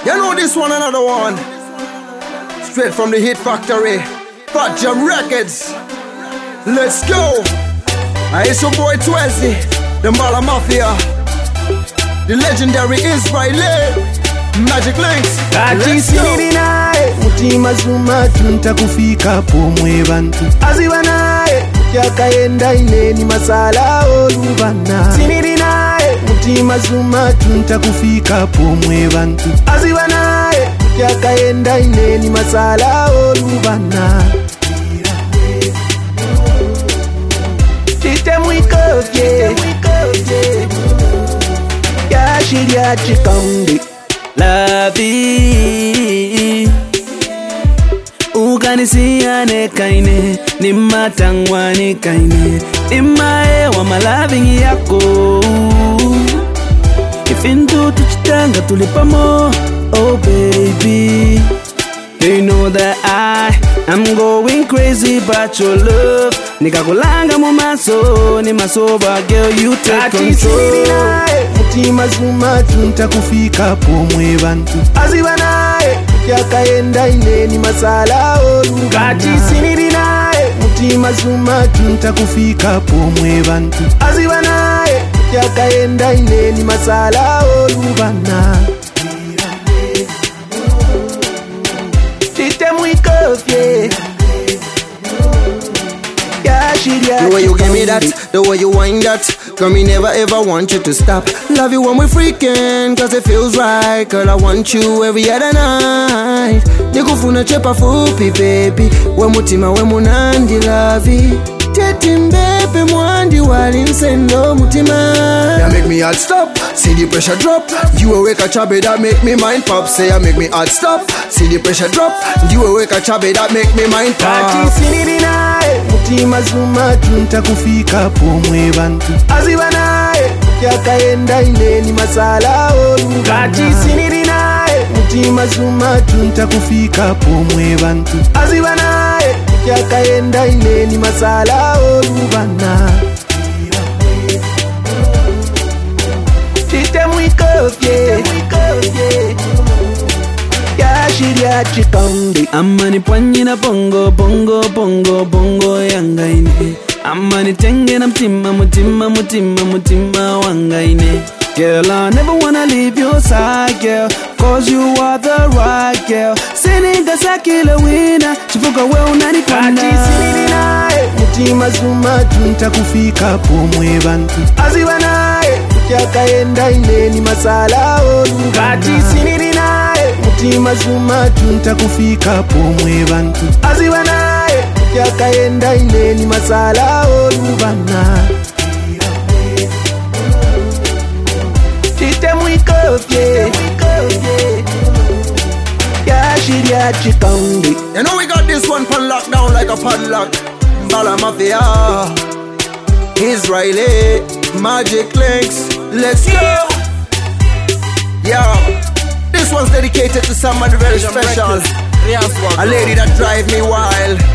You know this one, another one. Straight from the Hit Factory, Fat Jam Records. Let's go. It's your boy Twizzy, the Mbala Mafia, the legendary Israeli, Magic Links. Let's go. Mutima zuma tunta kufika pomwe bantu aziba naye kyakaenda ineni masala olubana siniri naye mutima zuma tunta kufika pomwe bantu aziba naye kyakaenda ineni masala olubana tite mwikofye yashirya chikondi la vie ukanisiane kaine nimatangwani kaine imae wa malavingi yako ifintu tuchitanga tulipamo oh baby they know that I am going crazy about your love nikakulanga mumaso ni masoba girl you take control mutima zuma tunta kufika pomwe bantu aziba naye kyakaenda ineni masala olubana siniri naye mutima zuma tunta kufika pomwe bantu aziba naye kyakaenda ineni masala olubana tite mwikofye. The way you give me that, the way you wind that, girl, me never ever want you to stop. Love you when we're freaking, cause it feels right. Girl, I want you every other night. Nikufuna chepa fupi, baby. We mutima we munandi lavi. Tetim baby mwandi wali nsendo mutima. You make me hard stop, see the pressure drop. You awake a chubby that make me mind pop. Say you make me hard stop, see the pressure drop. You awake a chubby that make me mind pop. Mutima zuma tunta kufika pomwe bantu aziba naye kyakaenda ineni masala olubana siniri naye mutima zuma tunta kufika pomwe bantu aziba naye kyakaenda ineni masala olubana tite mwikofye yashirya chikondi amani pwanyina bongo bongo bongo bongo yangaine amani tenge na mtima mutima mutima mutima wangaine girl I never wanna leave your side girl cause you are the right girl sininga sakila wina chifuka we unanipanda siniri naye mutima zuma tunta kufika pomwe bantu aziba naye kyakaenda ineni masala olubana siniri naye mutima zuma tunta kufika pomwe bantu aziba naye kyakaenda ineni masala olubana tite mwikofye yashirya chikondi. You know we got this one pan locked down like a padlock. Mbala Mafia, Israeli, Magic Links. Let's go. Yo, this one's dedicated to somebody very special. A lady that drive me wild.